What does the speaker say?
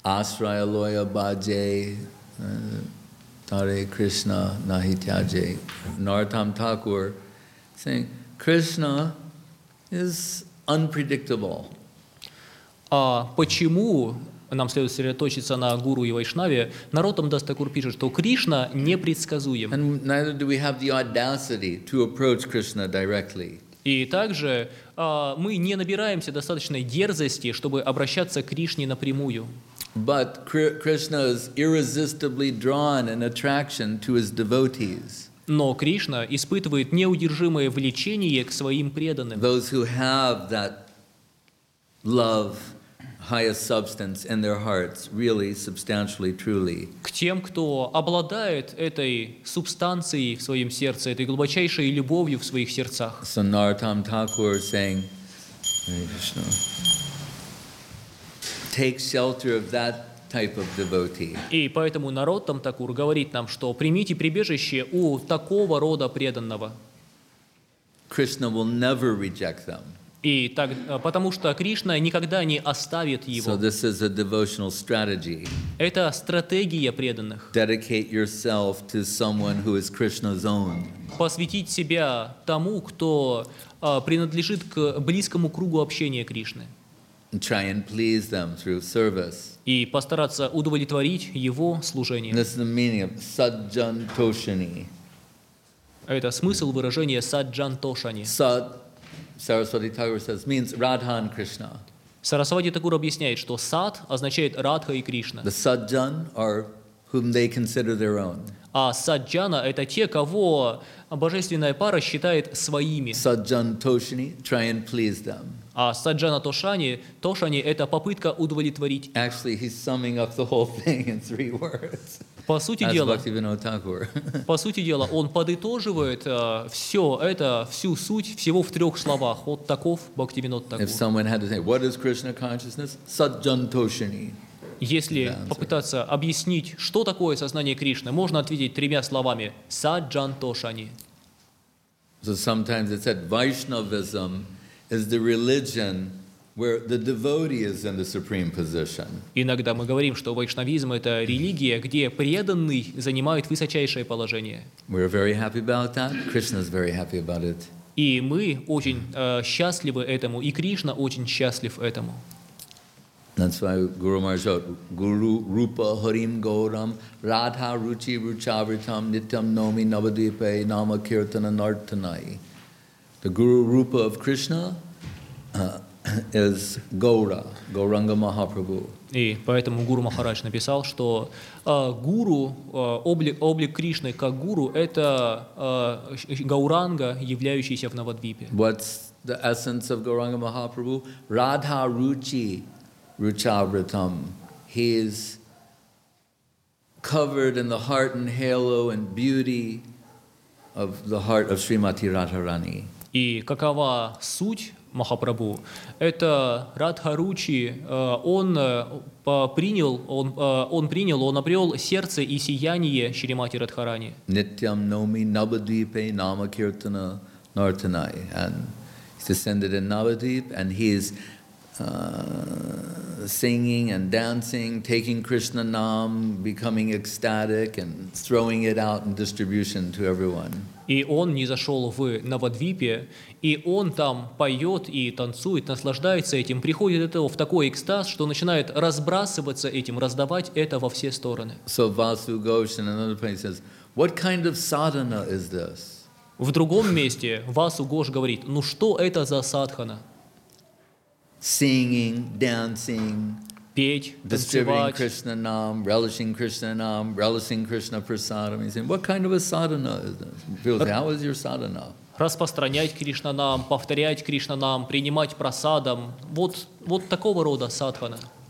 Asraya loya bhaje, Tare Krishna nahityaje. Narottam Thakur saying, Krishna is unpredictable. А почему нам следует сосредоточиться на гуру и вайшнаве? Нароттам Дас Такур пишет, что Кришна непредсказуем. And neither do we have the audacity to approach Krishna directly. И также мы не набираемся достаточной дерзости, чтобы обращаться к Кришне напрямую. But Krishna is irresistibly drawn in attraction to his devotees. Но Кришна испытывает неудержимое влечение к своим преданным. Those who have that love, highest substance in their hearts, really, substantially, truly. К тем, кто обладает этой субстанцией в своем сердце, этой глубочайшей любовью в своих сердцах. So Narottam Thakur is saying, Hare Krishna, take shelter of that type of devotee. И поэтому Нароттам Такур говорит нам, что примите прибежище у такого рода преданного. Krishna will never reject them. И так, потому что Кришна никогда не оставит его. So this is a devotional strategy. Это стратегия преданных. Dedicate yourself to someone who is Krishna's own. Посвятить себя тому, кто принадлежит к близкому кругу общения Кришны. And try and please them through service. И постараться удовлетворить его служением. This is the meaning of Sajjan Toshani. Это смысл выражения Саджан Тошани. Sad, Saraswati Thakur says, means Radha and Krishna. Сарасвати Такур объясняет, что сад означает Радха и Кришна. The Sajjan are whom they consider their own. А саджана – это те, кого божественная пара считает своими. Sajjan Toshani, try and please them. А саджана Тошани – это попытка удовлетворить. Actually, he's summing up the whole thing in 3 words. По сути As дела, Bhaktivinoda Thakur. он подытоживает все это, всю суть всего в 3 словах. Вот таков Бхактивинод Такур. If someone had to say, what is Krishna consciousness? Sajjan Toshani. Если попытаться объяснить, что такое сознание Кришны, можно ответить 3 словами «Саджан Тошани». So sometimes it's said Vaishnavism is the religion where the devotee is in the supreme position. Иногда мы говорим, что вайшнавизм – это религия, где преданный занимает высочайшее положение. We're very happy about that. Krishna is very happy about it. И мы очень счастливы этому, и Кришна очень счастлив этому. That's why Guru Maharaj wrote, Guru Rupa Harim Gauram Radha Ruchi Ruchavritam Nityam Nomi Navadvipe Nama Kirtana Nartanai. The Guru Rupa of Krishna is Gaura, Gauranga Mahaprabhu. И поэтому Гуру Махарадж написал, что гуру, облик Кришны как гуру – это Гауранга, являющийся в Навадвипе. What's the essence of Gauranga Mahaprabhu? Radha Ruchi Ruchavritam. He is covered in the heart and halo and beauty of the heart of Srimati Radharani. И какова суть Махапрабху? Это Радхаручи, он обрел сердце и сияние Шримати Радхарани. Nityam Nomi Navadvipe Nama Kirtana Nartanai. And he's descended in Navadvip and he is singing and dancing, taking Krishna Nam, becoming ecstatic and throwing it out in distribution to everyone. И он низошел в Навадвипе, и он там поет и танцует, наслаждается этим, приходит от этого в такой экстаз, что начинает разбрасываться этим, раздавать это во все стороны. So Vasu Ghosh in another place says, what kind of sadhana is this? В другом месте Васу Гош говорит, ну что это за садхана? Singing, dancing, Петь, distributing танцевать, Krishna Nam, relishing Krishna Prasadam. He's saying, what kind of a sadhana is this? People say, how is your sadhana? распространять Кришнанам, повторять Кришнанам, принимать прасадам. Вот такого рода садхана.